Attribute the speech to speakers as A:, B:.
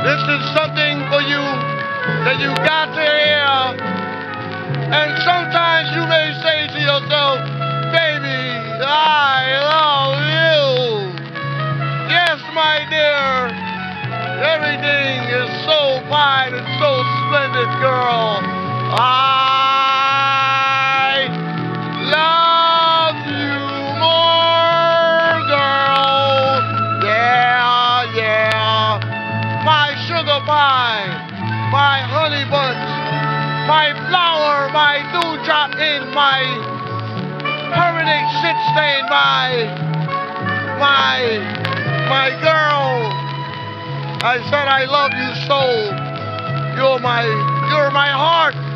A: This is something for you that you got to hear. And sometimes you may say to yourself, baby, I love you. Yes, my dear, everything is so fine and so splendid, girl. I love you more, girl. Yeah, yeah. My sugar pie, my honey bunch, my flower, my dewdrop in my permanent shit stain, my girl. I said I love you so. You're my heart.